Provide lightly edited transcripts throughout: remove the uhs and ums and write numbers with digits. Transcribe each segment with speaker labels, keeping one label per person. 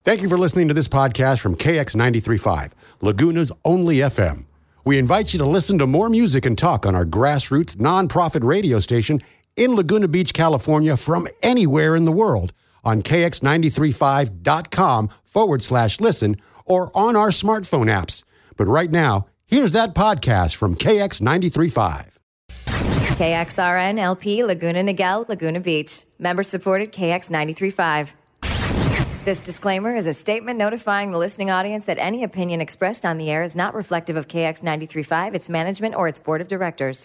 Speaker 1: Thank you for listening to this podcast from KX 93.5, Laguna's only FM. We invite you to listen to more music and talk on our grassroots nonprofit radio station in Laguna Beach, California, from anywhere in the world on kx935.com/listen or on our smartphone apps. But right now, here's that podcast from KX 93.5.
Speaker 2: KXRN LP Laguna Niguel, Laguna Beach. Member supported KX 93.5. This disclaimer is a statement notifying the listening audience that any opinion expressed on the air is not reflective of KX 93.5, its management, or its board of directors.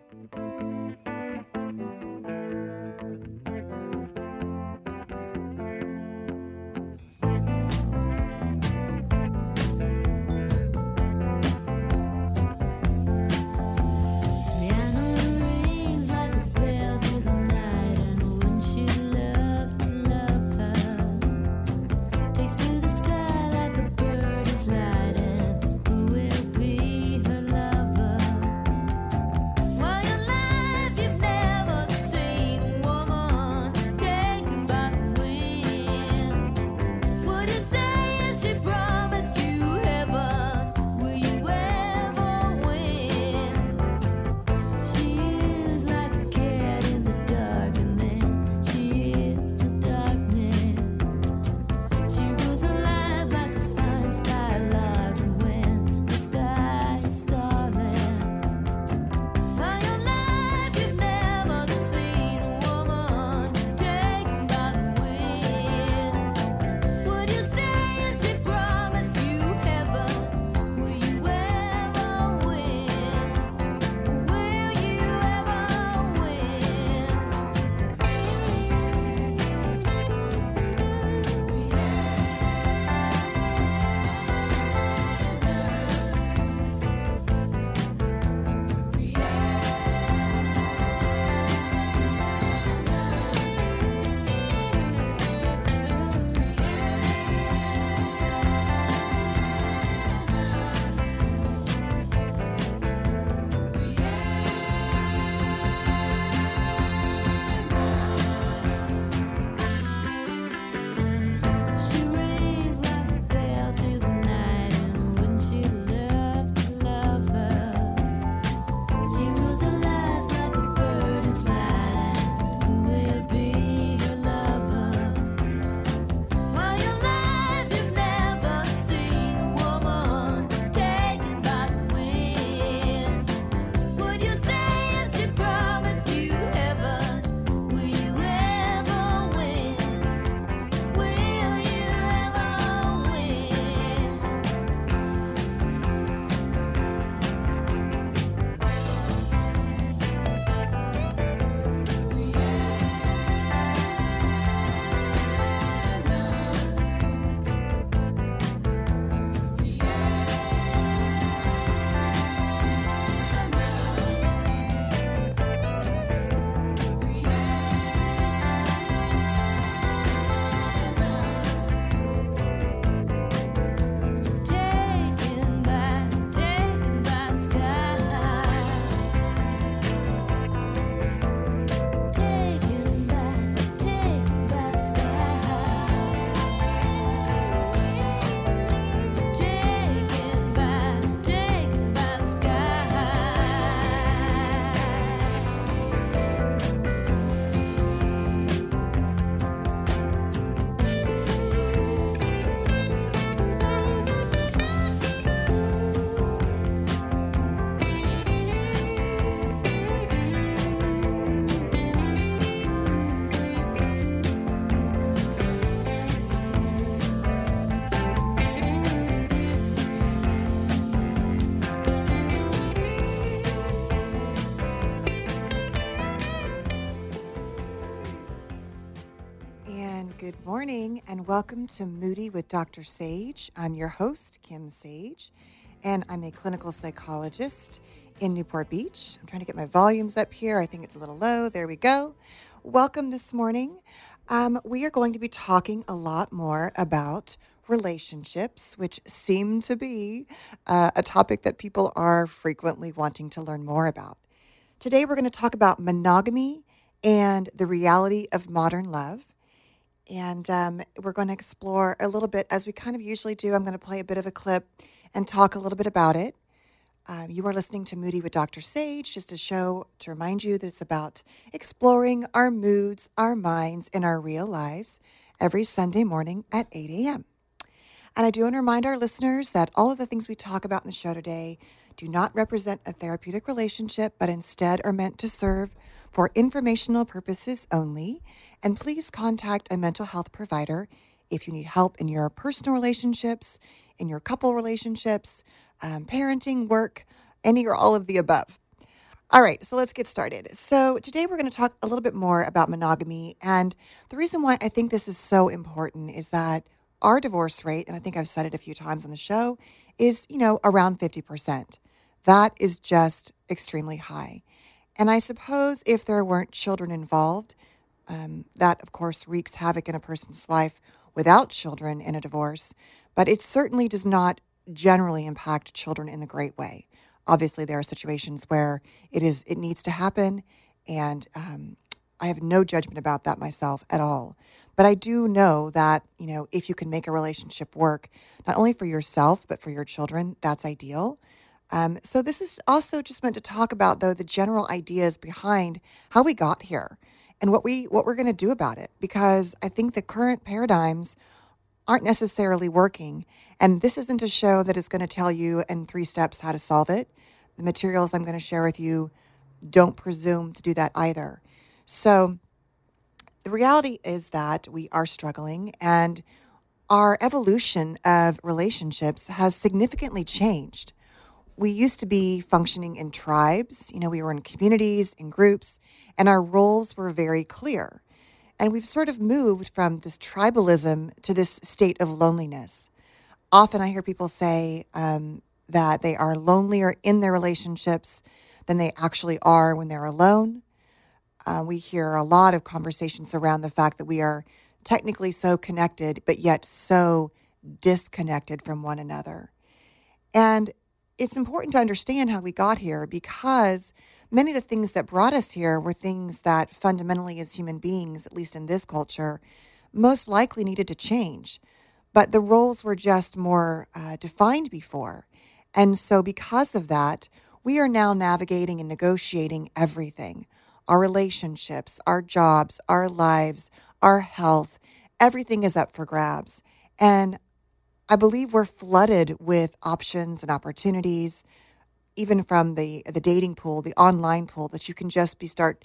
Speaker 3: Good morning and welcome to Moody with Dr. Sage. I'm your host, Kim Sage, and I'm a clinical psychologist in Newport Beach. I'm trying to get my volumes up here. I think it's a little low. There we go. Welcome this morning. We are going to be talking a lot more about relationships, which seem to be a topic that people are frequently wanting to learn more about. Today, we're going to talk about monogamy and the reality of modern love. And we're going to explore a little bit, as we kind of usually do. I'm going to play a bit of a clip and talk a little bit about it. You are listening to Moody with Dr. Sage, just a show to remind you that it's about exploring our moods, our minds, in our real lives every Sunday morning at 8 a.m. And I do want to remind our listeners that all of the things we talk about in the show today do not represent a therapeutic relationship, but instead are meant to serve for informational purposes only. And please contact a mental health provider if you need help in your personal relationships, in your couple relationships, parenting, work, any or all of the above. All right, so let's get started. So today we're going to talk a little bit more about monogamy. And the reason why I think this is so important is that our divorce rate, and I think I've said it a few times on the show, is, around 50%. That is just extremely high. And I suppose if there weren't children involved, that, of course, wreaks havoc in a person's life without children in a divorce. But it certainly does not generally impact children in a great way. Obviously, there are situations where it needs to happen, and I have no judgment about that myself at all. But I do know that, if you can make a relationship work, not only for yourself, but for your children, that's ideal. So this is also just meant to talk about, though, the general ideas behind how we got here and what we're going to do about it, because I think the current paradigms aren't necessarily working. And this isn't a show that is going to tell you in 3 steps how to solve it. The materials I'm going to share with you don't presume to do that either. So the reality is that we are struggling, and our evolution of relationships has significantly changed. We used to be functioning in tribes, we were in communities, in groups, and our roles were very clear. And we've sort of moved from this tribalism to this state of loneliness. Often I hear people say that they are lonelier in their relationships than they actually are when they're alone. We hear a lot of conversations around the fact that we are technically so connected, but yet so disconnected from one another. And it's important to understand how we got here, because many of the things that brought us here were things that fundamentally as human beings, at least in this culture, most likely needed to change. But the roles were just more defined before. And so because of that, we are now navigating and negotiating everything. Our relationships, our jobs, our lives, our health, everything is up for grabs. And I believe we're flooded with options and opportunities, even from the dating pool, the online pool, that you can just start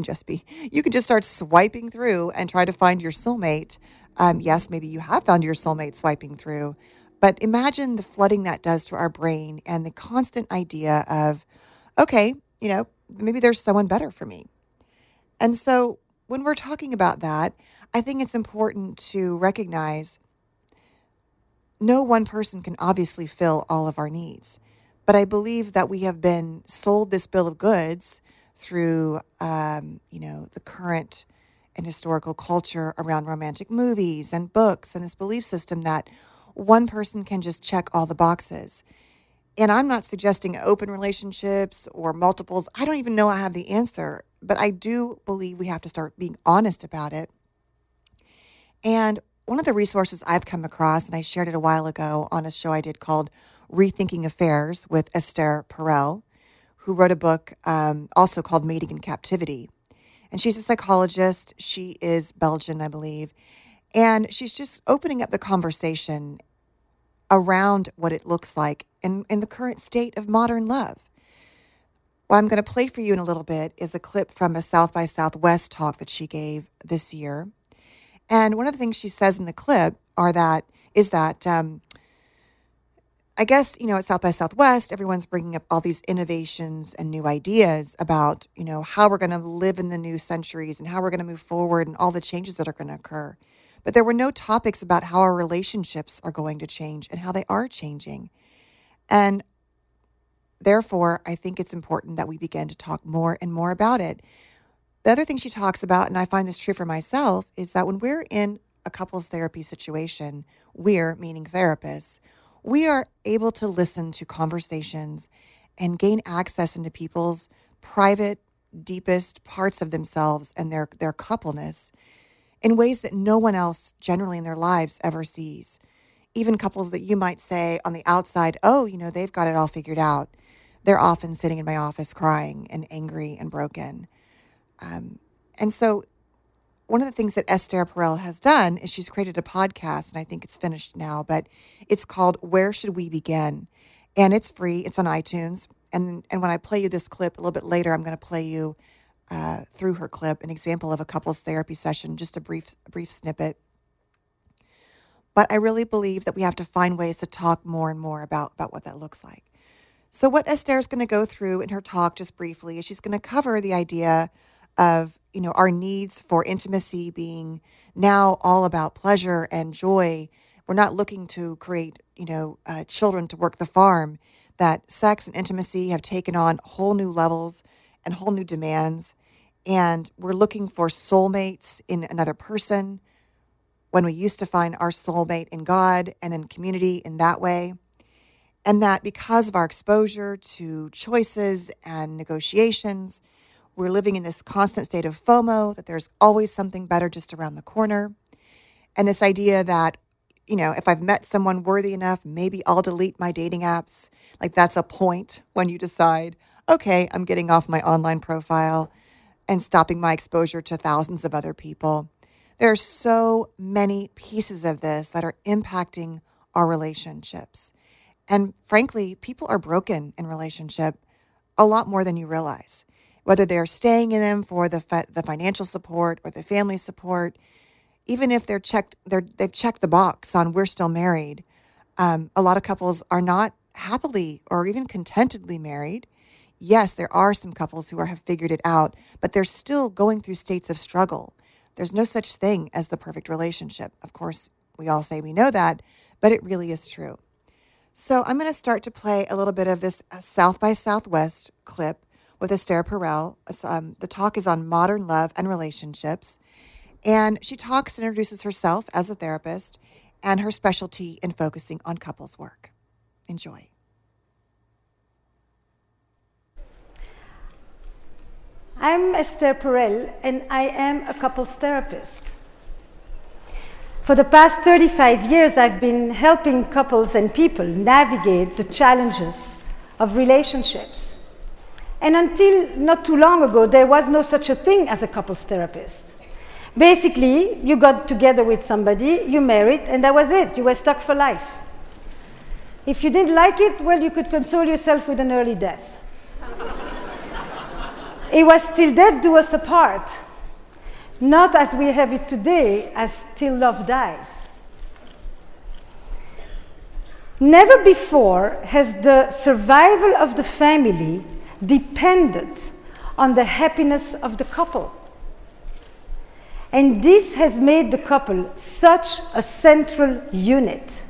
Speaker 3: swiping through and try to find your soulmate. Yes, maybe you have found your soulmate swiping through, but imagine the flooding that does to our brain and the constant idea of, okay, maybe there's someone better for me. And so when we're talking about that, I think it's important to recognize no one person can obviously fill all of our needs. But I believe that we have been sold this bill of goods through, the current and historical culture around romantic movies and books, and this belief system that one person can just check all the boxes. And I'm not suggesting open relationships or multiples. I don't even know I have the answer, but I do believe we have to start being honest about it. And one of the resources I've come across, and I shared it a while ago on a show I did called Rethinking Affairs with Esther Perel, who wrote a book also called Mating in Captivity. And she's a psychologist. She is Belgian, I believe. And she's just opening up the conversation around what it looks like in the current state of modern love. What I'm going to play for you in a little bit is a clip from a South by Southwest talk that she gave this year. And one of the things she says in the clip is that I guess, at South by Southwest, everyone's bringing up all these innovations and new ideas about, how we're going to live in the new centuries and how we're going to move forward and all the changes that are going to occur. But there were no topics about how our relationships are going to change and how they are changing. And therefore, I think it's important that we begin to talk more and more about it. The other thing she talks about, and I find this true for myself, is that when we're in a couples therapy situation, we're, meaning therapists, we are able to listen to conversations and gain access into people's private, deepest parts of themselves and their coupleness in ways that no one else generally in their lives ever sees. Even couples that you might say on the outside, oh, they've got it all figured out. They're often sitting in my office crying and angry and broken. And so one of the things that Esther Perel has done is she's created a podcast, and I think it's finished now, but it's called Where Should We Begin? And it's free. It's on iTunes. And when I play you this clip a little bit later, I'm going to play you through her clip an example of a couples therapy session, just a brief snippet. But I really believe that we have to find ways to talk more and more about what that looks like. So what Esther is going to go through in her talk just briefly is she's going to cover the idea of, our needs for intimacy being now all about pleasure and joy. We're not looking to create, children to work the farm, that sex and intimacy have taken on whole new levels and whole new demands. And we're looking for soulmates in another person when we used to find our soulmate in God and in community in that way. And that because of our exposure to choices and negotiations, we're living in this constant state of FOMO, that there's always something better just around the corner. And this idea that, if I've met someone worthy enough, maybe I'll delete my dating apps. Like that's a point when you decide, okay, I'm getting off my online profile and stopping my exposure to thousands of other people. There are so many pieces of this that are impacting our relationships. And frankly, people are broken in relationship a lot more than you realize. Whether they're staying in them for the financial support or the family support, even if they've checked the box on we're still married, a lot of couples are not happily or even contentedly married. Yes, there are some couples who have figured it out, but they're still going through states of struggle. There's no such thing as the perfect relationship. Of course, we all say we know that, but it really is true. So I'm going to start to play a little bit of this South by Southwest clip with Esther Perel. The talk is on modern love and relationships. And she talks and introduces herself as a therapist and her specialty in focusing on couples work. Enjoy.
Speaker 4: I'm Esther Perel, and I am a couples therapist. For the past 35 years, I've been helping couples and people navigate the challenges of relationships. And until not too long ago, there was no such a thing as a couples therapist. Basically, you got together with somebody, you married, and that was it. You were stuck for life. If you didn't like it, well, you could console yourself with an early death. It was till death do us apart, not as we have it today, as till love dies. Never before has the survival of the family depended on the happiness of the couple. And this has made the couple such a central unit.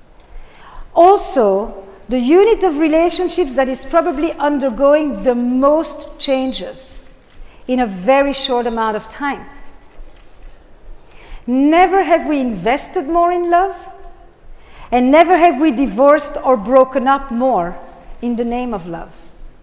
Speaker 4: Also, the unit of relationships that is probably undergoing the most changes in a very short amount of time. Never have we invested more in love, and never have we divorced or broken up more in the name of love.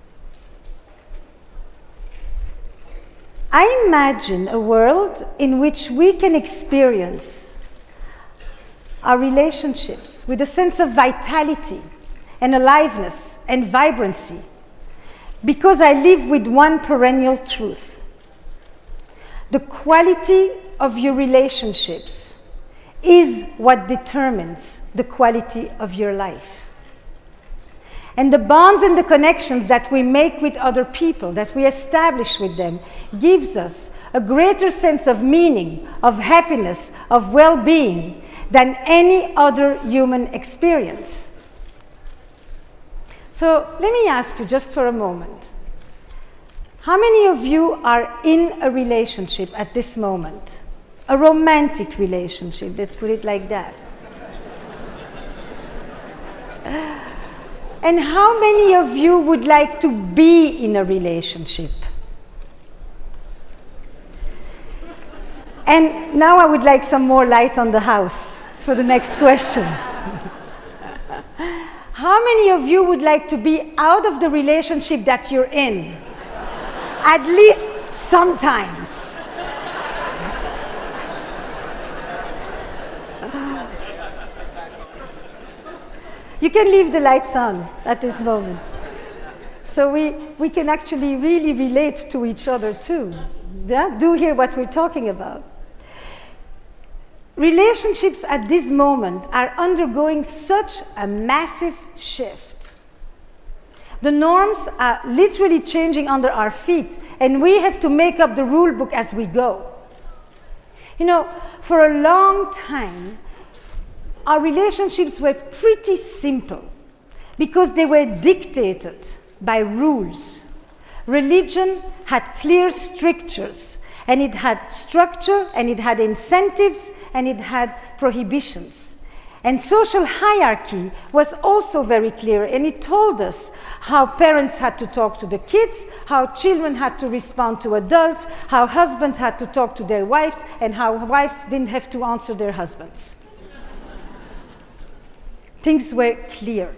Speaker 4: I imagine a world in which we can experience our relationships with a sense of vitality and aliveness and vibrancy, because I live with one perennial truth. The quality of your relationships is what determines the quality of your life. And the bonds and the connections that we make with other people, that we establish with them, gives us a greater sense of meaning, of happiness, of well-being than any other human experience. So let me ask you just for a moment, how many of you are in a relationship at this moment? A romantic relationship, let's put it like that. And how many of you would like to be in a relationship? And now I would like some more light on the house for the next question. How many of you would like to be out of the relationship that you're in? At least sometimes. You can leave the lights on at this moment. So we can actually really relate to each other too. Yeah? Do hear what we're talking about. Relationships at this moment are undergoing such a massive shift. The norms are literally changing under our feet, and we have to make up the rule book as we go. You know, for a long time, our relationships were pretty simple because they were dictated by rules. Religion had clear strictures, and it had structure, and it had incentives, and it had prohibitions. And social hierarchy was also very clear, and it told us how parents had to talk to the kids, how children had to respond to adults, how husbands had to talk to their wives, and how wives didn't have to answer their husbands. Things were clear.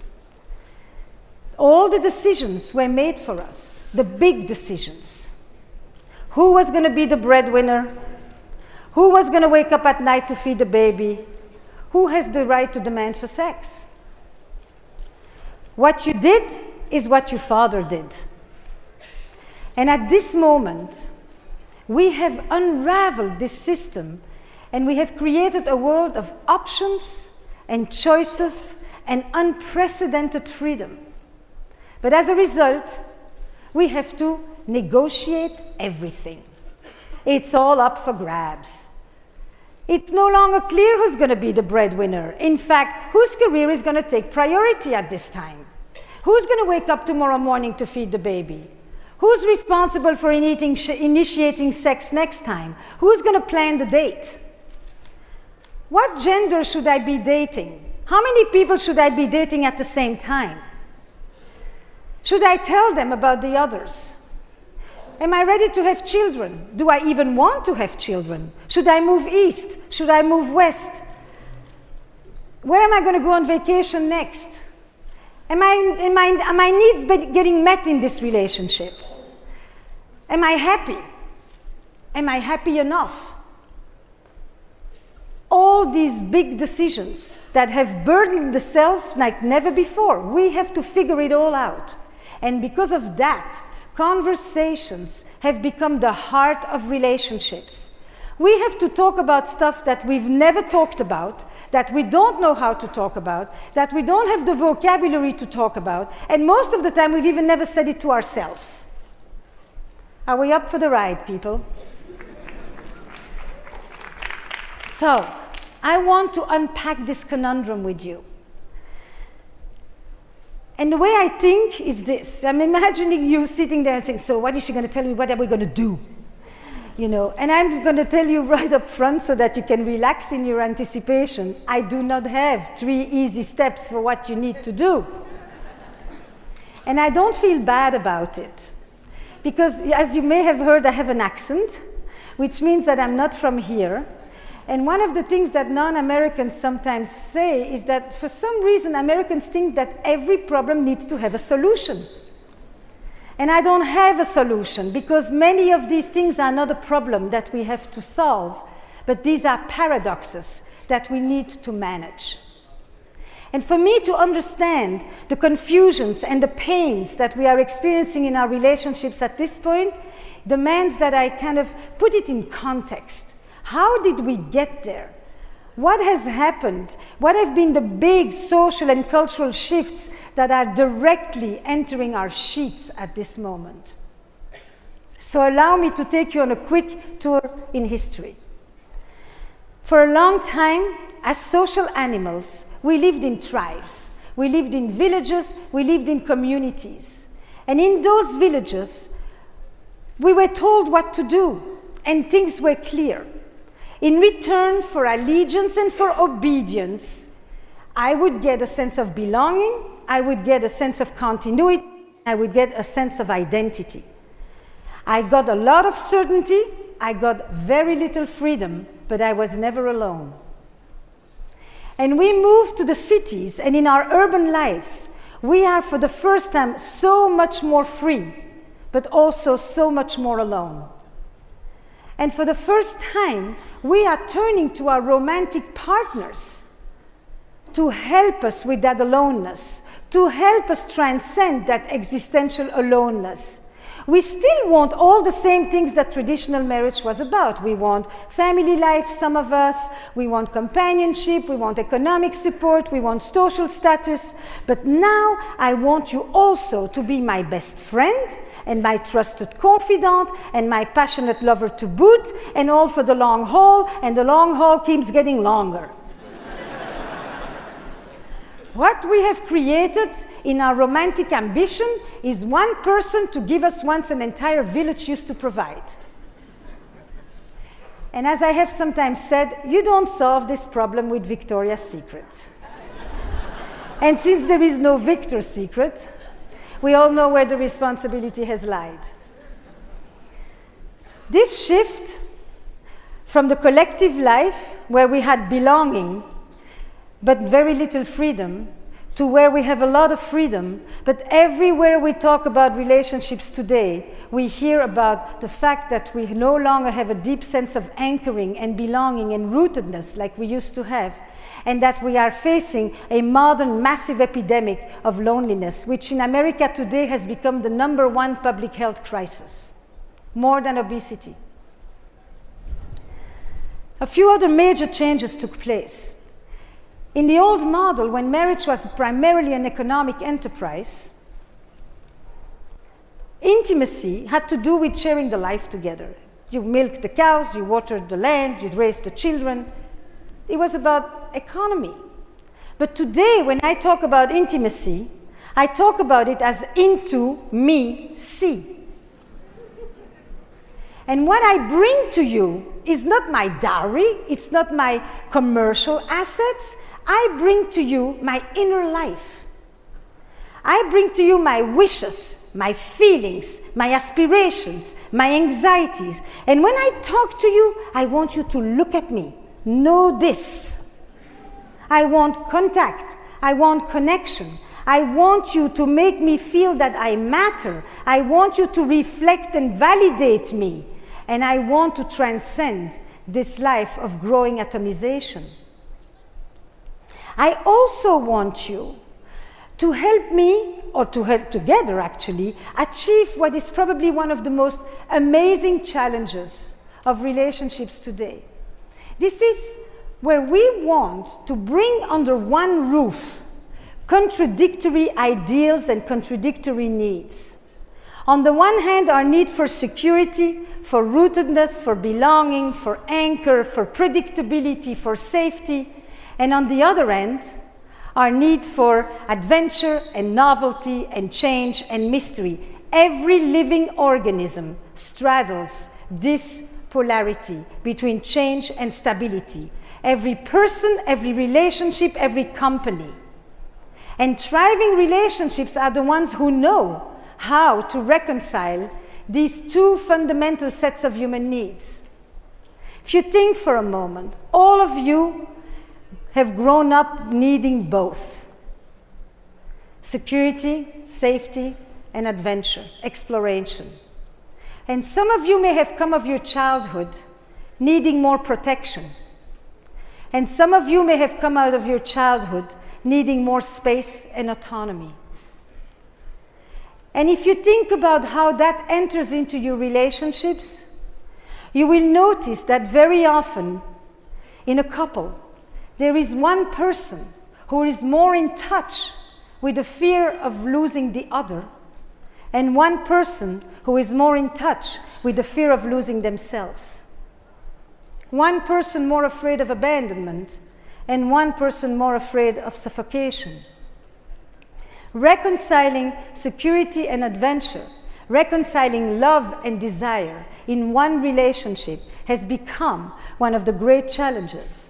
Speaker 4: All the decisions were made for us, the big decisions. Who was going to be the breadwinner? Who was going to wake up at night to feed the baby? Who has the right to demand for sex? What you did is what your father did. And at this moment, we have unraveled this system, and we have created a world of options and choices and unprecedented freedom. But as a result, we have to negotiate everything. It's all up for grabs. It's no longer clear who's going to be the breadwinner. In fact, whose career is going to take priority at this time? Who's going to wake up tomorrow morning to feed the baby? Who's responsible for initiating sex next time? Who's going to plan the date? What gender should I be dating? How many people should I be dating at the same time? Should I tell them about the others? Am I ready to have children? Do I even want to have children? Should I move east? Should I move west? Where am I going to go on vacation next? Are my needs getting met in this relationship? Am I happy? Am I happy enough? All these big decisions that have burdened the selves like never before, we have to figure it all out. And because of that, conversations have become the heart of relationships. We have to talk about stuff that we've never talked about, that we don't know how to talk about, that we don't have the vocabulary to talk about, and most of the time we've even never said it to ourselves. Are we up for the ride, people? So, I want to unpack this conundrum with you. And the way I think is this. I'm imagining you sitting there and saying, so what is she going to tell me? What are we going to do? You know, and I'm going to tell you right up front so that you can relax in your anticipation. I do not have 3 easy steps for what you need to do. And I don't feel bad about it. Because as you may have heard, I have an accent, which means that I'm not from here. And one of the things that non-Americans sometimes say is that for some reason Americans think that every problem needs to have a solution. And I don't have a solution because many of these things are not a problem that we have to solve, but these are paradoxes that we need to manage. And for me to understand the confusions and the pains that we are experiencing in our relationships at this point demands that I kind of put it in context. How did we get there? What has happened? What have been the big social and cultural shifts that are directly entering our sheets at this moment? So allow me to take you on a quick tour in history. For a long time, as social animals, we lived in tribes. We lived in villages, we lived in communities. And in those villages, we were told what to do, and things were clear. In return for allegiance and for obedience, I would get a sense of belonging, I would get a sense of continuity, I would get a sense of identity. I got a lot of certainty, I got very little freedom, but I was never alone. And we moved to the cities, and in our urban lives, we are for the first time so much more free, but also so much more alone. And for the first time, we are turning to our romantic partners to help us with that aloneness, to help us transcend that existential aloneness. We still want all the same things that traditional marriage was about. We want family life, some of us. We want companionship. We want economic support. We want social status. But now I want you also to be my best friend and my trusted confidant and my passionate lover to boot, and all for the long haul, and the long haul keeps getting longer. What we have created in our romantic ambition is one person to give us once an entire village used to provide. And as I have sometimes said, you don't solve this problem with Victoria's Secret. And since there is no Victor's Secret, we all know where the responsibility has lied. This shift from the collective life, where we had belonging, but very little freedom, to where we have a lot of freedom, but everywhere we talk about relationships today, we hear about the fact that we no longer have a deep sense of anchoring and belonging and rootedness like we used to have, and that we are facing a modern massive epidemic of loneliness, which in America today has become the #1 public health crisis, more than obesity. A few other major changes took place. In the old model, when marriage was primarily an economic enterprise, intimacy had to do with sharing the life together. You milked the cows, you watered the land, you raised the children. It was about economy. But today, when I talk about intimacy, I talk about it as into me see. And what I bring to you is not my dowry, it's not my commercial assets. I bring to you my inner life. I bring to you my wishes, my feelings, my aspirations, my anxieties. And when I talk to you, I want you to look at me. Know this. I want contact. I want connection. I want you to make me feel that I matter. I want you to reflect and validate me. And I want to transcend this life of growing atomization. I also want you to help me, or to help together actually, achieve what is probably one of the most amazing challenges of relationships today. This is where we want to bring under one roof contradictory ideals and contradictory needs. On the one hand, our need for security, for rootedness, for belonging, for anchor, for predictability, for safety, and on the other end, our need for adventure and novelty and change and mystery. Every living organism straddles this polarity between change and stability. Every person, every relationship, every company. And thriving relationships are the ones who know how to reconcile these two fundamental sets of human needs. If you think for a moment, all of you have grown up needing both. Security, safety, and adventure, exploration. And some of you may have come of your childhood needing more protection. And some of you may have come out of your childhood needing more space and autonomy. And if you think about how that enters into your relationships, you will notice that very often in a couple, there is one person who is more in touch with the fear of losing the other, and one person who is more in touch with the fear of losing themselves. One person more afraid of abandonment, and one person more afraid of suffocation. Reconciling security and adventure, reconciling love and desire in one relationship has become one of the great challenges.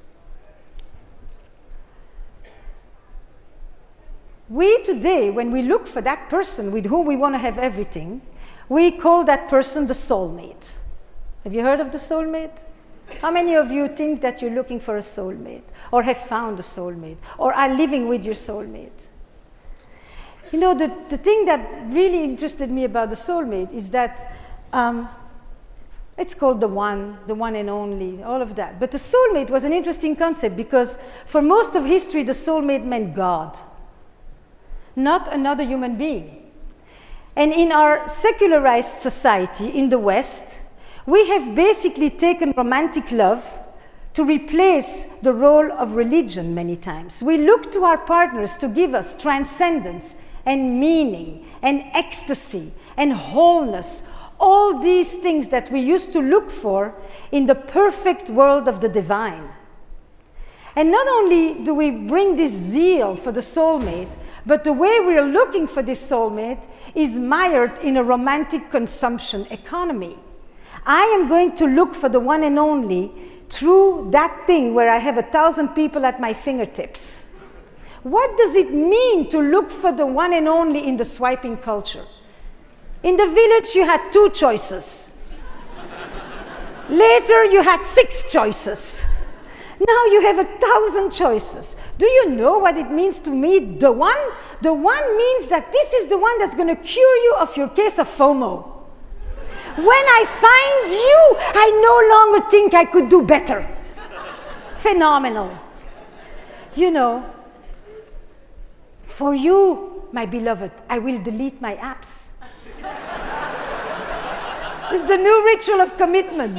Speaker 4: We today, when we look for that person with whom we want to have everything, we call that person the soulmate. Have you heard of the soulmate? How many of you think that you're looking for a soulmate, or have found a soulmate, or are living with your soulmate? You know, the thing that really interested me about the soulmate is that It's called the one and only, all of that. But the soulmate was an interesting concept because for most of history, the soulmate meant God, not another human being. And in our secularized society in the West, we have basically taken romantic love to replace the role of religion many times. We look to our partners to give us transcendence and meaning and ecstasy and wholeness, all these things that we used to look for in the perfect world of the divine. And not only do we bring this zeal for the soulmate, but the way we are looking for this soulmate is mired in a romantic consumption economy. I am going to look for the one and only through that thing where I have 1,000 people at my fingertips. What does it mean to look for the one and only in the swiping culture? In the village, you had 2 choices. Later, you had 6 choices. Now you have 1,000 choices. Do you know what it means to meet the one? The one means that this is the one that's going to cure you of your case of FOMO. When I find you, I no longer think I could do better. Phenomenal. You know, for you, my beloved, I will delete my apps. It's the new ritual of commitment.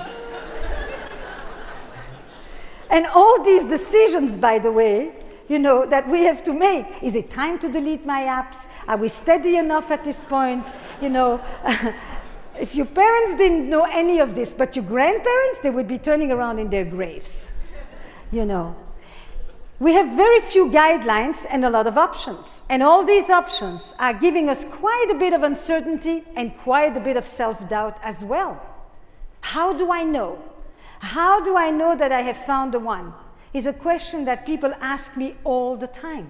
Speaker 4: And all these decisions, by the way, you know, that we have to make. Is it time to delete my apps? Are we steady enough at this point? You know, if your parents didn't know any of this, but your grandparents, they would be turning around in their graves. You know. We have very few guidelines and a lot of options. And all these options are giving us quite a bit of uncertainty and quite a bit of self-doubt as well. How do I know? How do I know that I have found the one? Is a question that people ask me all the time.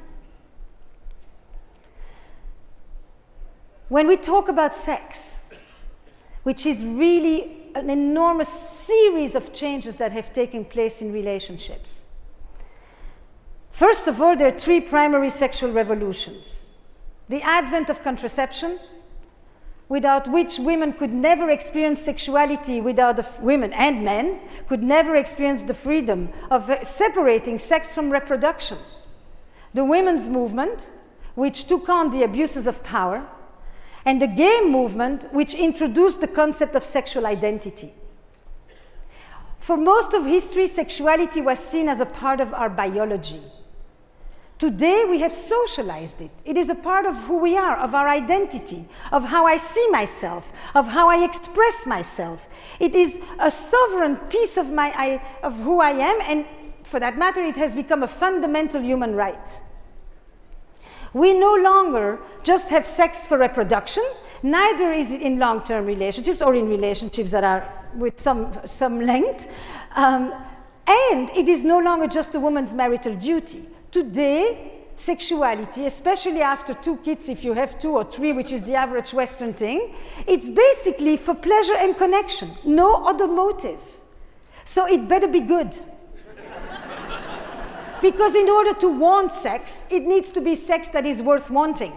Speaker 4: When we talk about sex, which is really an enormous series of changes that have taken place in relationships. First of all, there are 3 primary sexual revolutions. The advent of contraception, without which women could never experience sexuality, women and men could never experience the freedom of separating sex from reproduction. The women's movement, which took on the abuses of power, and the gay movement, which introduced the concept of sexual identity. For most of history, sexuality was seen as a part of our biology. Today, we have socialized it. It is a part of who we are, of our identity, of how I see myself, of how I express myself. It is a sovereign piece of who I am, and for that matter, it has become a fundamental human right. We no longer just have sex for reproduction, neither is it in long-term relationships or in relationships that are with some length, and it is no longer just a woman's marital duty. Today, sexuality, especially after 2 kids, if you have 2 or 3, which is the average Western thing, it's basically for pleasure and connection, no other motive. So it better be good. Because in order to want sex, it needs to be sex that is worth wanting.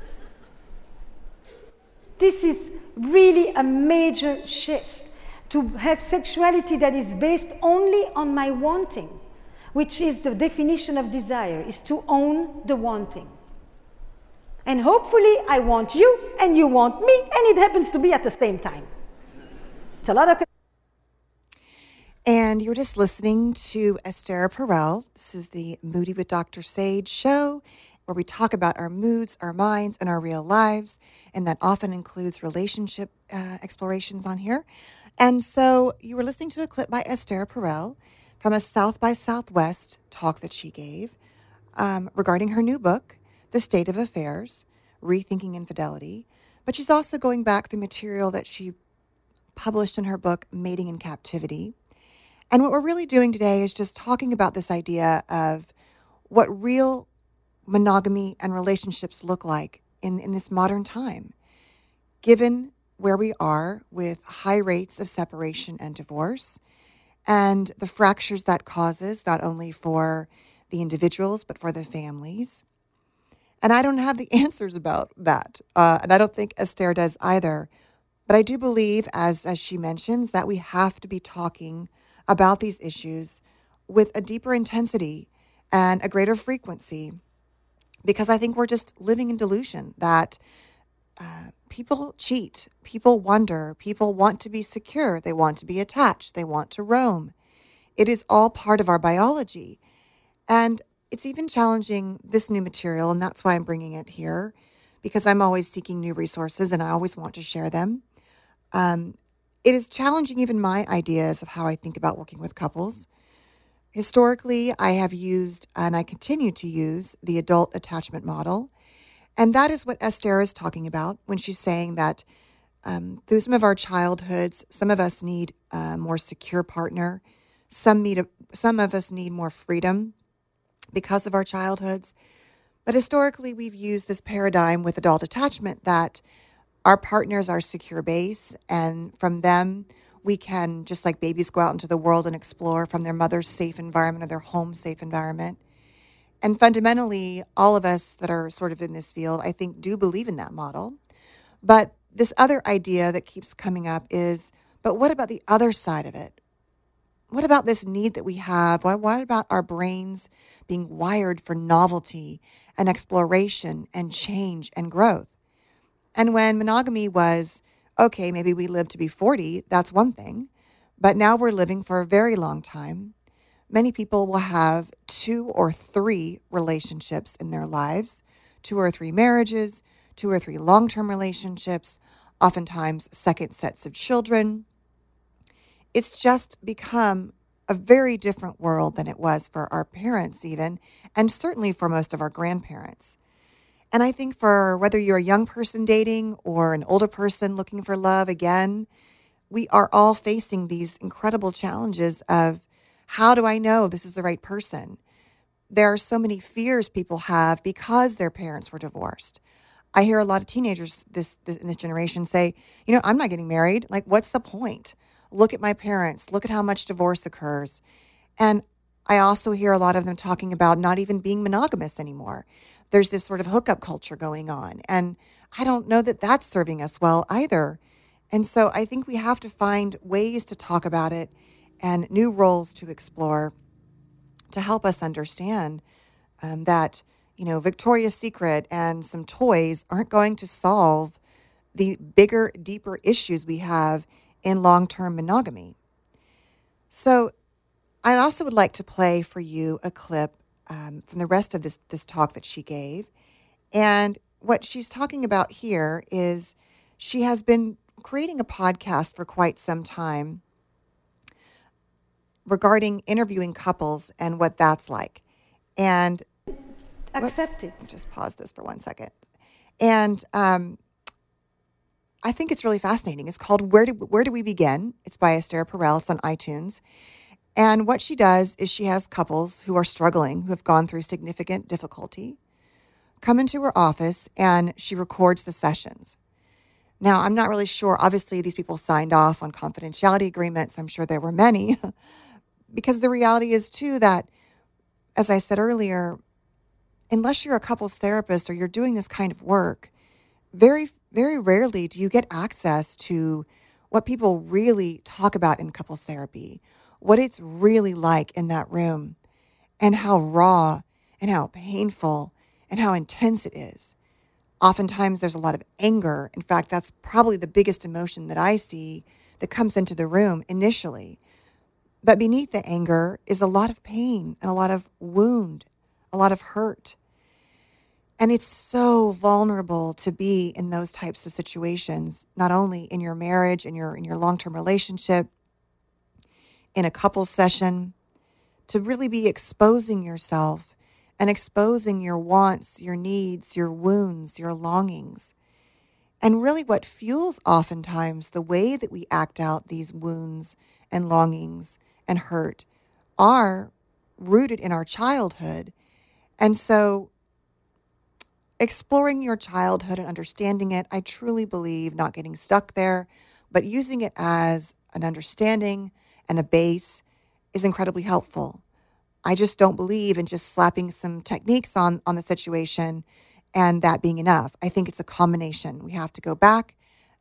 Speaker 4: This is really a major shift, to have sexuality that is based only on my wanting, which is the definition of desire, is to own the wanting. And hopefully I want you and you want me, and it happens to be at the same time. It's a lot of...
Speaker 3: And you were just listening to Esther Perel. This is the Moody with Dr. Sage show, where we talk about our moods, our minds, and our real lives. And that often includes relationship explorations on here. And so you were listening to a clip by Esther Perel from a South by Southwest talk that she gave regarding her new book, The State of Affairs, Rethinking Infidelity. But she's also going back the material that she published in her book, Mating in Captivity. And what we're really doing today is just talking about this idea of what real monogamy and relationships look like in this modern time, given where we are with high rates of separation and divorce, and the fractures that causes, not only for the individuals, but for the families. And I don't have the answers about that. And I don't think Esther does either. But I do believe, as she mentions, that we have to be talking about these issues with a deeper intensity and a greater frequency, because I think we're just living in delusion that people cheat, people wonder, people want to be secure, they want to be attached, they want to roam. It is all part of our biology. And it's even challenging this new material, and that's why I'm bringing it here, because I'm always seeking new resources and I always want to share them. It is challenging even my ideas of how I think about working with couples. Historically, I have used, and I continue to use, the adult attachment model. And that is what Esther is talking about when she's saying that through some of our childhoods, some of us need a more secure partner. Some of us need more freedom because of our childhoods. But historically, we've used this paradigm with adult attachment that our partners are secure base, and from them, we can, just like babies, go out into the world and explore from their mother's safe environment or their home safe environment. And fundamentally, all of us that are sort of in this field, I think, do believe in that model. But this other idea that keeps coming up is, but what about the other side of it? What about this need that we have? What about our brains being wired for novelty and exploration and change and growth? And when monogamy was, okay, maybe we live to be 40, that's one thing. But now we're living for a very long time. Many people will have 2 or 3 relationships in their lives, 2 or 3 marriages, 2 or 3 long-term relationships, oftentimes second sets of children. It's just become a very different world than it was for our parents even, and certainly for most of our grandparents. And I think for whether you're a young person dating or an older person looking for love again, we are all facing these incredible challenges of, how do I know this is the right person? There are so many fears people have because their parents were divorced. I hear a lot of teenagers in this generation say, I'm not getting married. Like, what's the point? Look at my parents. Look at how much divorce occurs. And I also hear a lot of them talking about not even being monogamous anymore. There's this sort of hookup culture going on. And I don't know that that's serving us well either. And so I think we have to find ways to talk about it and new roles to explore to help us understand that, Victoria's Secret and some toys aren't going to solve the bigger, deeper issues we have in long-term monogamy. So I also would like to play for you a clip from the rest of this talk that she gave. And what she's talking about here is she has been creating a podcast for quite some time regarding interviewing couples and what that's like. And
Speaker 4: accept it.
Speaker 3: Just pause this for 1 second. And I think it's really fascinating. It's called Where Do We Begin? It's by Esther Perel. It's on iTunes. And what she does is she has couples who are struggling, who have gone through significant difficulty, come into her office, and she records the sessions. Now, I'm not really sure. Obviously, these people signed off on confidentiality agreements. I'm sure there were many. Because the reality is, too, that, as I said earlier, unless you're a couples therapist or you're doing this kind of work, very, very rarely do you get access to what people really talk about in couples therapy, what it's really like in that room, and how raw and how painful and how intense it is. Oftentimes there's a lot of anger. In fact, that's probably the biggest emotion that I see that comes into the room initially. But beneath the anger is a lot of pain and a lot of wound, a lot of hurt. And it's so vulnerable to be in those types of situations, not only in your marriage, in your long-term relationship, in a couples session, to really be exposing yourself and exposing your wants, your needs, your wounds, your longings. And really what fuels oftentimes the way that we act out these wounds and longings and hurt are rooted in our childhood. And so exploring your childhood and understanding it, I truly believe, not getting stuck there, but using it as an understanding and a base is incredibly helpful. I just don't believe in just slapping some techniques on the situation and that being enough. I think it's a combination. We have to go back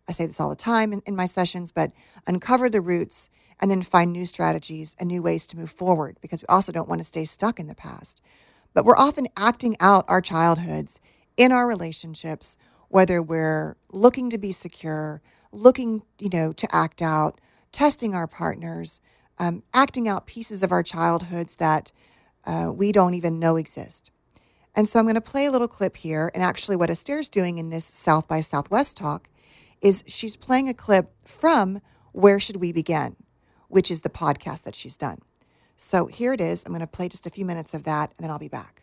Speaker 3: I say this all the time in my sessions, but uncover the roots and then find new strategies and new ways to move forward, because we also don't want to stay stuck in the past. But we're often acting out our childhoods in our relationships, whether we're looking to be secure, looking, to act out, testing our partners, acting out pieces of our childhoods that we don't even know exist. And so I'm going to play a little clip here. And actually what Esther's doing in this South by Southwest talk is she's playing a clip from Where Should We Begin, which is the podcast that she's done. So here it is. I'm going to play just a few minutes of that, and then I'll be back.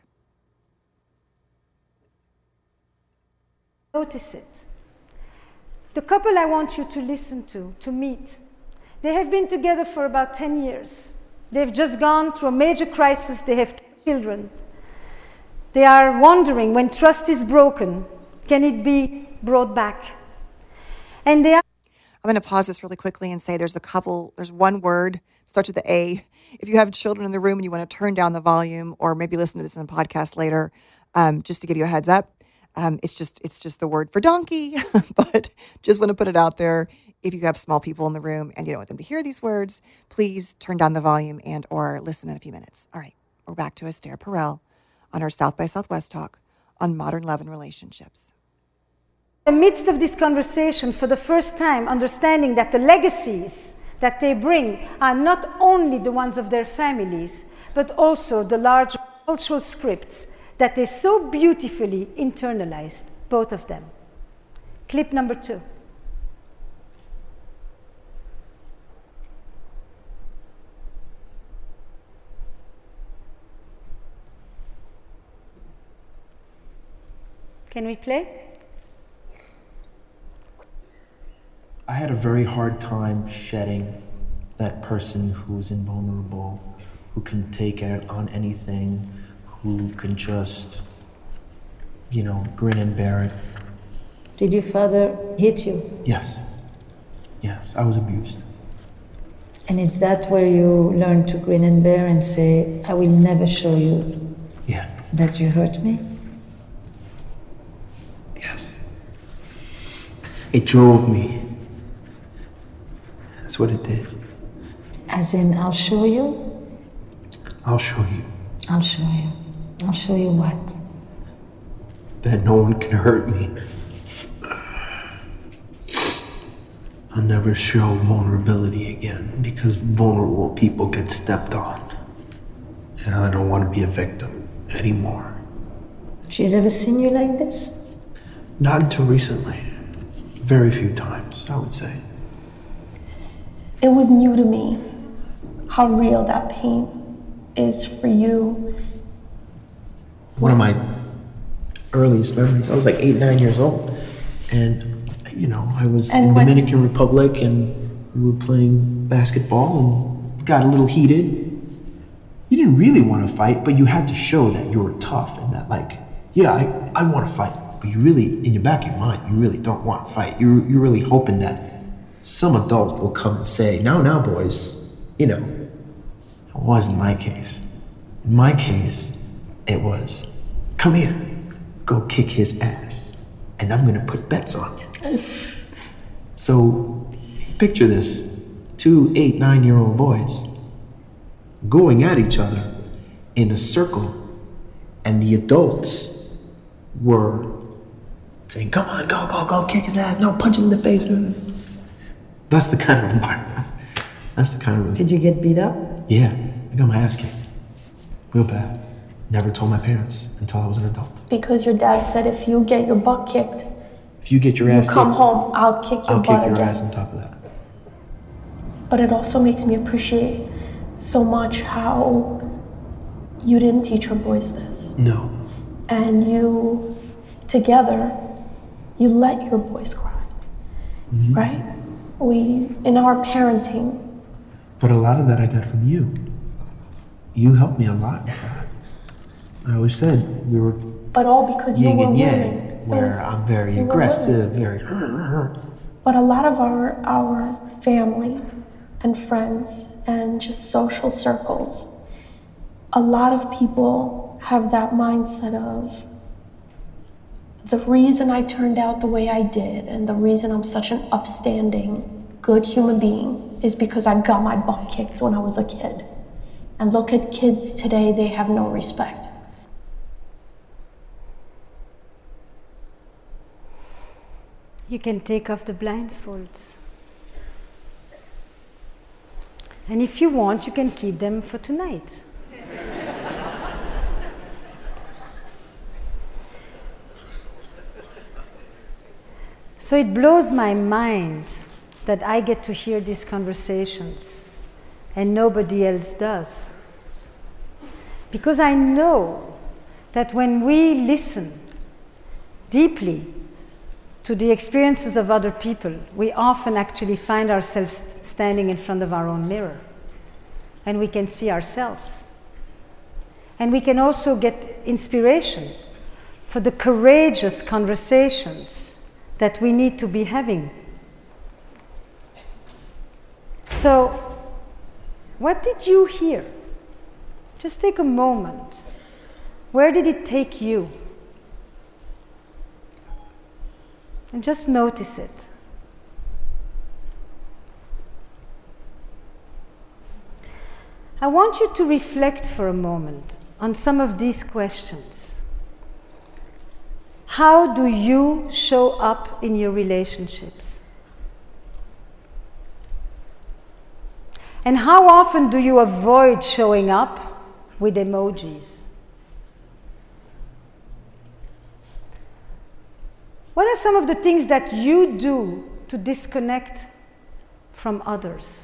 Speaker 4: Notice it. The couple I want you to listen to meet, they have been together for about 10 years. They've just gone through a major crisis. They have 2 children. They are wondering, when trust is broken, can it be brought back? And they are...
Speaker 3: I'm going to pause this really quickly and say there's one word, starts with the A. If you have children in the room and you want to turn down the volume or maybe listen to this in a podcast later, just to give you a heads up, it's just the word for donkey, but just want to put it out there. If you have small people in the room and you don't want them to hear these words, please turn down the volume and or listen in a few minutes. All right, we're back to Esther Perel on our South by Southwest talk on modern love and relationships.
Speaker 4: In the midst of this conversation, for the first time, understanding that the legacies that they bring are not only the ones of their families, but also the large cultural scripts that they so beautifully internalized, both of them. Clip number 2. Can we play?
Speaker 5: I had a very hard time shedding that person who's invulnerable, who can take on anything, who can just, grin and bear it.
Speaker 6: Did your father hit you?
Speaker 5: Yes, I was abused.
Speaker 6: And is that where you learned to grin and bear and say, I will never show you that you hurt me?
Speaker 5: Yes. It drove me. That's what it did.
Speaker 6: As in, I'll show you?
Speaker 5: I'll show you.
Speaker 6: I'll show you. I'll show you what?
Speaker 5: That no one can hurt me. I'll never show vulnerability again, because vulnerable people get stepped on. And I don't want to be a victim anymore.
Speaker 6: She's ever seen you like this?
Speaker 5: Not until recently. Very few times, I would say.
Speaker 7: It was new to me how real that pain is for you.
Speaker 5: One of my earliest memories, I was like 8, 9 years old. And, I was in Dominican Republic and we were playing basketball and got a little heated. You didn't really want to fight, but you had to show that you were tough and that I want to fight. But you really, in your back of your mind, you really don't want to fight. You're really hoping that some adult will come and say, now, boys, It wasn't my case. In my case, it was, come here, go kick his ass, and I'm gonna put bets on you. So, picture this, 2 8, 9-year-old boys going at each other in a circle, and the adults were saying, come on, go, kick his ass, no, punch him in the face. That's the kind of environment.
Speaker 6: Did you get beat up?
Speaker 5: Yeah, I got my ass kicked. Real bad. Never told my parents until I was an adult.
Speaker 7: Because your dad said if you get your butt kicked,
Speaker 5: if you get your ass
Speaker 7: you come
Speaker 5: kicked,
Speaker 7: home, I'll kick your butt
Speaker 5: I'll kick your
Speaker 7: again.
Speaker 5: ass on top of that.
Speaker 7: But it also makes me appreciate so much how you didn't teach your boys this.
Speaker 5: No.
Speaker 7: And you, together, you let your boys cry, right? In our parenting.
Speaker 5: But a lot of that I got from you. You helped me a lot with that. I always said we were
Speaker 7: But all because you
Speaker 5: yin
Speaker 7: were
Speaker 5: and yang,
Speaker 7: willing.
Speaker 5: where I'm very aggressive, very
Speaker 7: But a lot of our family and friends and just social circles, a lot of people have that mindset of, the reason I turned out the way I did and the reason I'm such an upstanding, good human being is because I got my butt kicked when I was a kid. And look at kids today, they have no respect.
Speaker 4: You can take off the blindfolds. And if you want, you can keep them for tonight. So it blows my mind that I get to hear these conversations and nobody else does. Because I know that when we listen deeply to the experiences of other people, we often actually find ourselves standing in front of our own mirror. And we can see ourselves. And we can also get inspiration for the courageous conversations that we need to be having. So, what did you hear? Just take a moment. Where did it take you? And just notice it. I want you to reflect for a moment on some of these questions. How do you show up in your relationships? And how often do you avoid showing up with emojis? What are some of the things that you do to disconnect from others?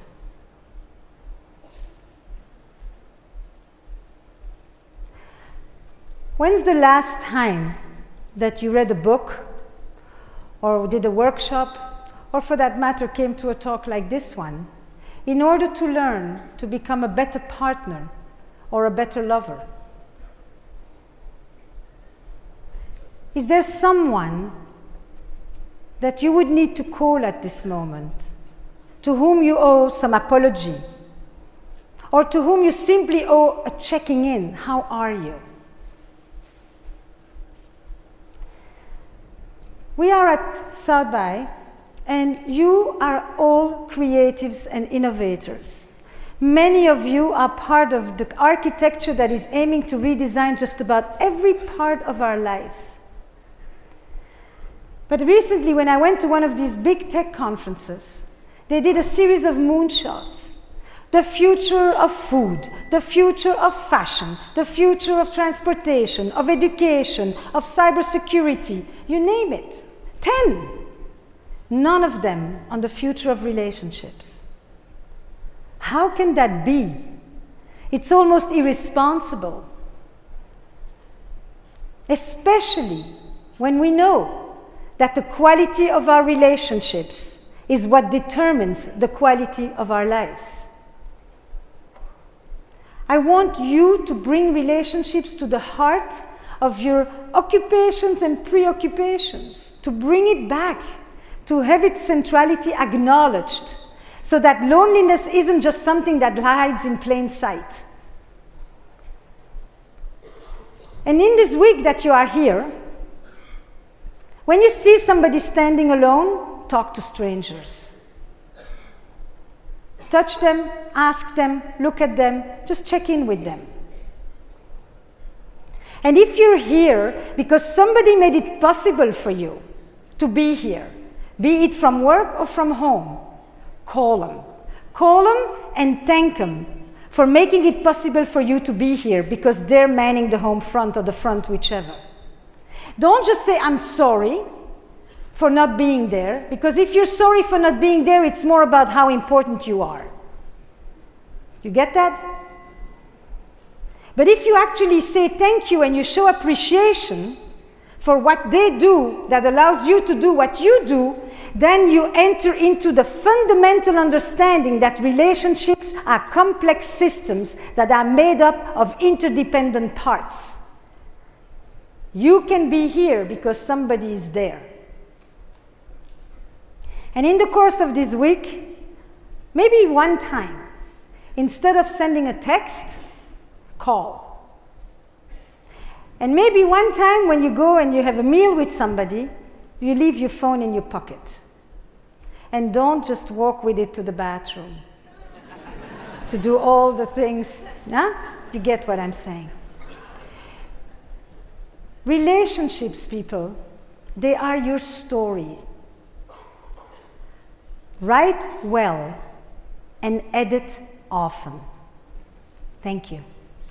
Speaker 4: When's the last time that you read a book or did a workshop, or for that matter came to a talk like this one, in order to learn to become a better partner or a better lover? Is there someone that you would need to call at this moment, to whom you owe some apology, or to whom you simply owe a checking in? How are you? We are at South by, and you are all creatives and innovators. Many of you are part of the architecture that is aiming to redesign just about every part of our lives. But recently, when I went to one of these big tech conferences, they did a series of moonshots. The future of food, the future of fashion, the future of transportation, of education, of cybersecurity, you name it. 10. None of them on the future of relationships. How can that be? It's almost irresponsible. Especially when we know that the quality of our relationships is what determines the quality of our lives. I want you to bring relationships to the heart of your occupations and preoccupations, to bring it back, to have its centrality acknowledged, so that loneliness isn't just something that hides in plain sight. And in this week that you are here, when you see somebody standing alone, talk to strangers. Touch them, ask them, look at them, just check in with them. And if you're here because somebody made it possible for you to be here, be it from work or from home, call them. Call them and thank them for making it possible for you to be here because they're manning the home front or the front, whichever. Don't just say, I'm sorry for not being there, because if you're sorry for not being there, it's more about how important you are. You get that? But if you actually say thank you and you show appreciation for what they do that allows you to do what you do, then you enter into the fundamental understanding that relationships are complex systems that are made up of interdependent parts. You can be here because somebody is there. And in the course of this week, maybe one time, instead of sending a text, call. And maybe one time when you go and you have a meal with somebody, you leave your phone in your pocket. And don't just walk with it to the bathroom to do all the things. Huh? You get what I'm saying. Relationships, people, they are your story. Write well and edit often. Thank you.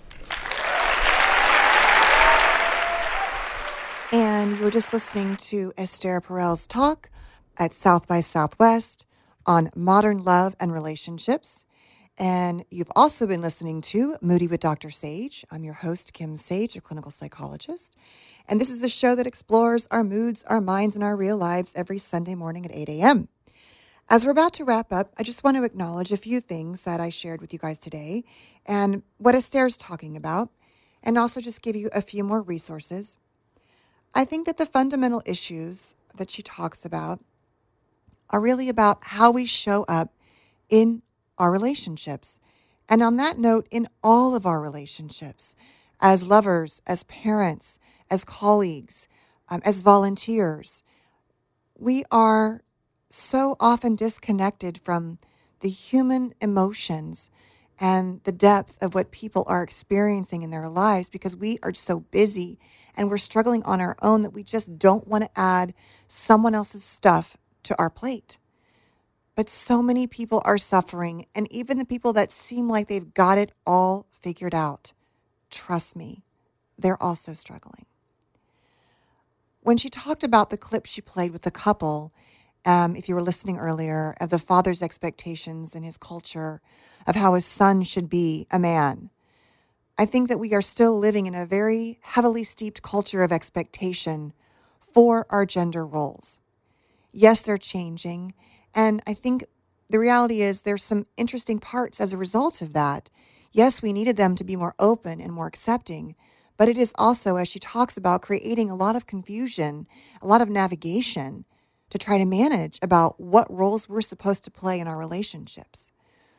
Speaker 3: And you were just listening to Esther Perel's talk at South by Southwest on modern love and relationships. And you've also been listening to Moody with Dr. Sage. I'm your host, Kim Sage, a clinical psychologist. And this is a show that explores our moods, our minds, and our real lives every Sunday morning at 8 a.m. As we're about to wrap up, I just want to acknowledge a few things that I shared with you guys today and what Esther's talking about, and also just give you a few more resources. I think that the fundamental issues that she talks about are really about how we show up in our relationships. And on that note, in all of our relationships, as lovers, as parents, as colleagues, as volunteers, we are so often disconnected from the human emotions and the depth of what people are experiencing in their lives because we are so busy and we're struggling on our own that we just don't want to add someone else's stuff to our plate. But so many people are suffering, and even the people that seem like they've got it all figured out, trust me, they're also struggling. When she talked about the clip she played with the couple, if you were listening earlier, of the father's expectations and his culture of how his son should be a man, I think that we are still living in a very heavily steeped culture of expectation for our gender roles. Yes, they're changing, and I think the reality is there's some interesting parts as a result of that. Yes, we needed them to be more open and more accepting, but it is also, as she talks about, creating a lot of confusion, a lot of navigation to try to manage about what roles we're supposed to play in our relationships.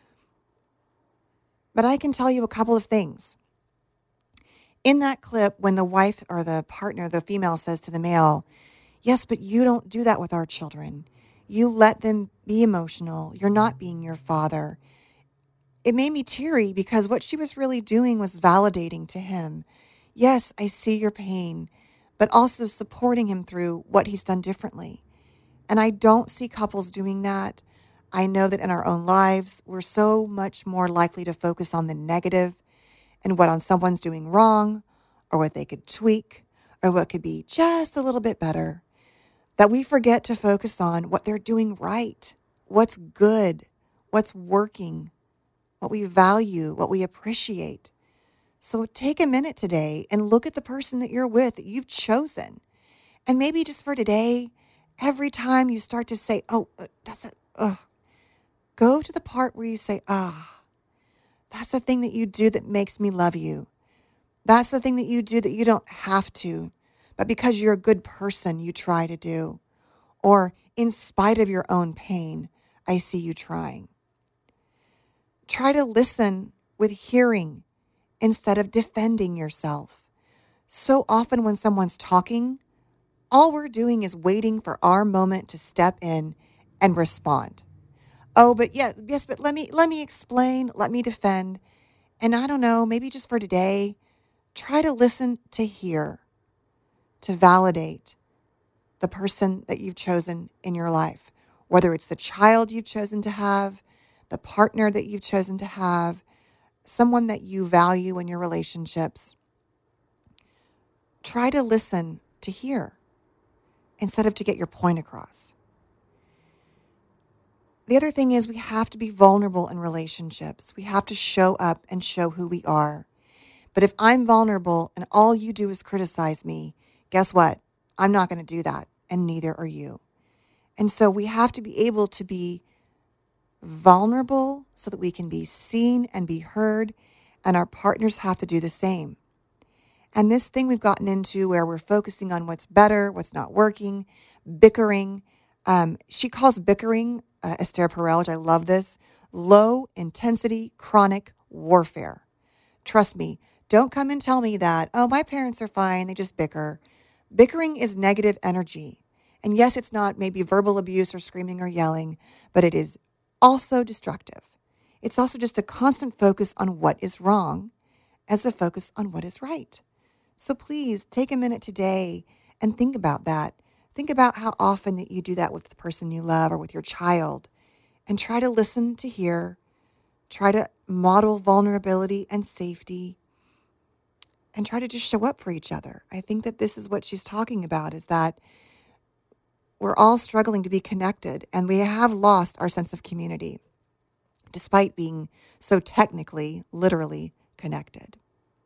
Speaker 3: But I can tell you a couple of things. In that clip, when the wife or the partner, the female, says to the male, yes, but you don't do that with our children. You let them be emotional. You're not being your father. It made me teary because what she was really doing was validating to him. Yes, I see your pain, but also supporting him through what he's done differently. And I don't see couples doing that. I know that in our own lives, we're so much more likely to focus on the negative and what on someone's doing wrong or what they could tweak or what could be just a little bit better, that we forget to focus on what they're doing right, what's good, what's working, what we value, what we appreciate. So take a minute today and look at the person that you're with, that you've chosen. And maybe just for today, every time you start to say, go to the part where you say, that's the thing that you do that makes me love you. That's the thing that you do that you don't have to, but because you're a good person, you try to do. Or in spite of your own pain, I see you trying. Try to listen with hearing instead of defending yourself. So often when someone's talking, all we're doing is waiting for our moment to step in and respond. Oh, but yes, but let me explain, let me defend. And I don't know, maybe just for today, try to listen to hear, to validate the person that you've chosen in your life, whether it's the child you've chosen to have, the partner that you've chosen to have, someone that you value in your relationships. Try to listen to hear instead of to get your point across. The other thing is we have to be vulnerable in relationships. We have to show up and show who we are. But if I'm vulnerable and all you do is criticize me, guess what? I'm not going to do that, and neither are you. And so we have to be able to be vulnerable so that we can be seen and be heard, and our partners have to do the same. And this thing we've gotten into where we're focusing on what's better, what's not working, bickering. She calls bickering, Esther Perel, which I love this, low intensity chronic warfare. Trust me, Don't come and tell me that, oh, my parents are fine, they just bicker. Bickering is negative energy. And yes, it's not maybe verbal abuse or screaming or yelling, but it is also destructive. It's also just a constant focus on what is wrong as a focus on what is right. So please take a minute today and think about that. Think about how often that you do that with the person you love or with your child, and try to listen to hear, try to model vulnerability and safety, and try to just show up for each other. I think that this is what she's talking about, is that we're all struggling to be connected, and we have lost our sense of community, despite being so technically, literally connected.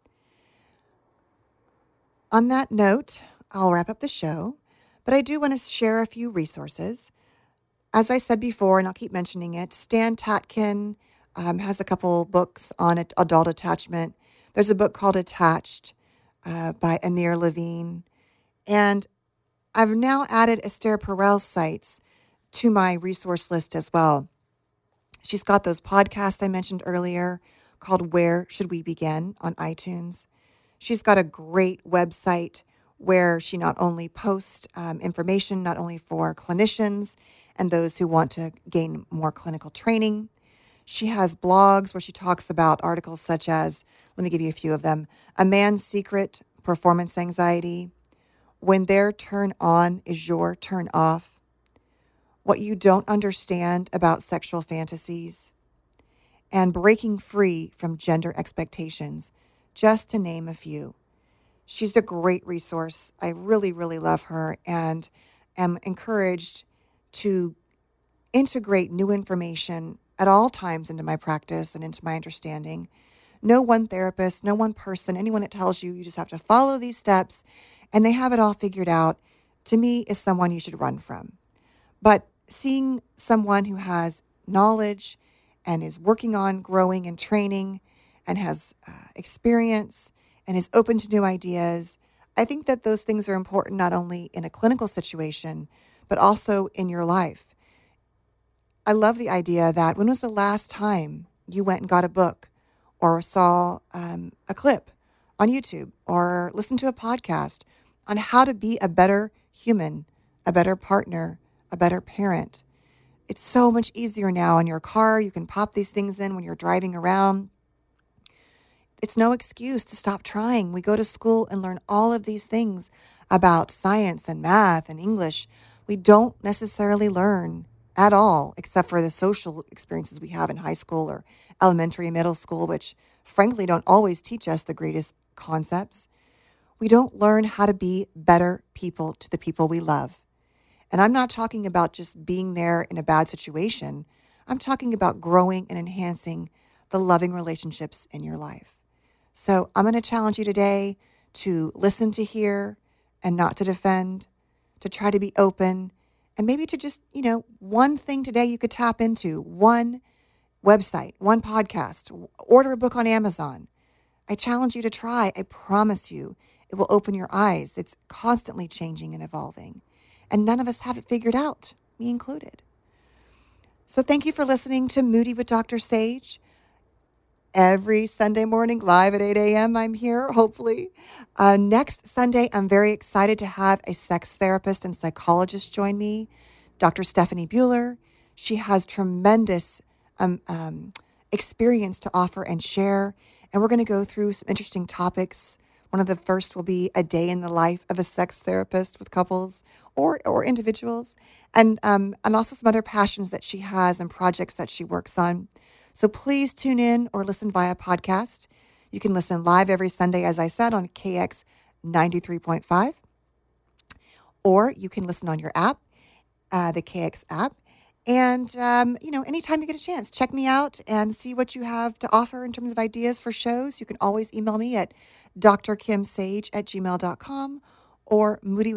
Speaker 3: On that note, I'll wrap up the show, but I do want to share a few resources. As I said before, and I'll keep mentioning it, Stan Tatkin has a couple books on adult attachment. There's a book called Attached by Amir Levine. And I've now added Esther Perel's sites to my resource list as well. She's got those podcasts I mentioned earlier called Where Should We Begin on iTunes. She's got a great website where she not only posts information, not only for clinicians and those who want to gain more clinical training. She has blogs where she talks about articles such as, let me give you a few of them, A Man's Secret, Performance Anxiety, When Their Turn On is Your Turn Off, What You Don't Understand About Sexual Fantasies, and Breaking Free from Gender Expectations, just to name a few. She's a great resource. I really, really love her and am encouraged to integrate new information at all times into my practice and into my understanding. No one therapist, no one person, anyone that tells you just have to follow these steps and they have it all figured out, to me, is someone you should run from. But seeing someone who has knowledge and is working on growing and training and has experience and is open to new ideas, I think that those things are important not only in a clinical situation, but also in your life. I love the idea that when was the last time you went and got a book or saw a clip on YouTube or listened to a podcast on how to be a better human, a better partner, a better parent? It's so much easier now in your car. You can pop these things in when you're driving around. It's no excuse to stop trying. We go to school and learn all of these things about science and math and English. We don't necessarily learn at all, except for the social experiences we have in high school or elementary and middle school, which frankly don't always teach us the greatest concepts. We don't learn how to be better people to the people we love. And I'm not talking about just being there in a bad situation. I'm talking about growing and enhancing the loving relationships in your life. So I'm going to challenge you today to listen to hear and not to defend, to try to be open, and maybe to just, one thing today you could tap into, one website, one podcast, order a book on Amazon. I challenge you to try. I promise you it will open your eyes. It's constantly changing and evolving. And none of us have it figured out, me included. So thank you for listening to Moody with Dr. Sage. Every Sunday morning, live at 8 a.m., I'm here, hopefully. Next Sunday, I'm very excited to have a sex therapist and psychologist join me, Dr. Stephanie Bueller. She has tremendous experience to offer and share, and we're going to go through some interesting topics. One of the first will be a day in the life of a sex therapist with couples or individuals, and also some other passions that she has and projects that she works on. So please tune in or listen via podcast. You can listen live every Sunday, as I said, on KX 93.5. Or you can listen on your app, the KX app. And, anytime you get a chance, check me out and see what you have to offer in terms of ideas for shows. You can always email me at drkimsage@gmail.com or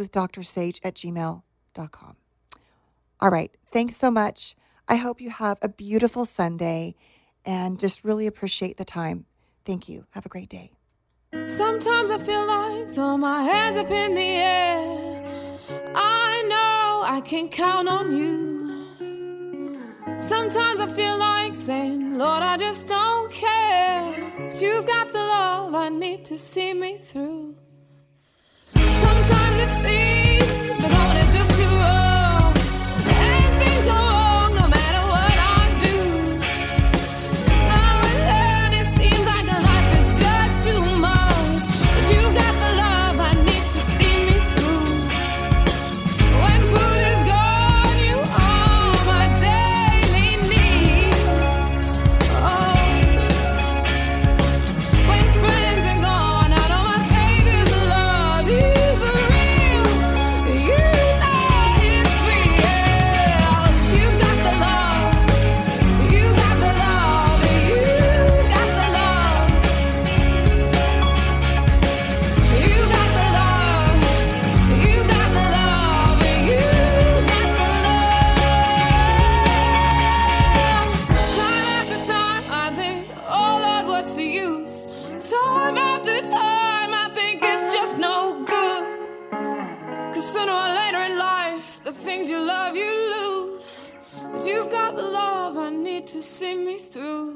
Speaker 3: moodywithdrsage@gmail.com. All right. Thanks so much. I hope you have a beautiful Sunday and just really appreciate the time. Thank you. Have a great day.
Speaker 8: Sometimes I feel like throw my hands up in the air. I know I can count on you. Sometimes I feel like saying, Lord, I just don't care. But you've got the love I need to see me through. Sometimes it seems the going is just too rough, and things go wrong no matter what I do. Now and then it seems like the life is just too much, but you've got the love I need to see me through. When food is gone, you are my daily need. Oh, when friends are gone, I know my Savior's love is real. You know it's real. You got the love. You got the love. You got the love. You got the love. You got the love. You got the love. Time after time, I think, oh Lord, what's the use? Time after time, I think it's just no good. 'Cause sooner or later in life, the things you love, you lose. But you've got the love I need to see me through.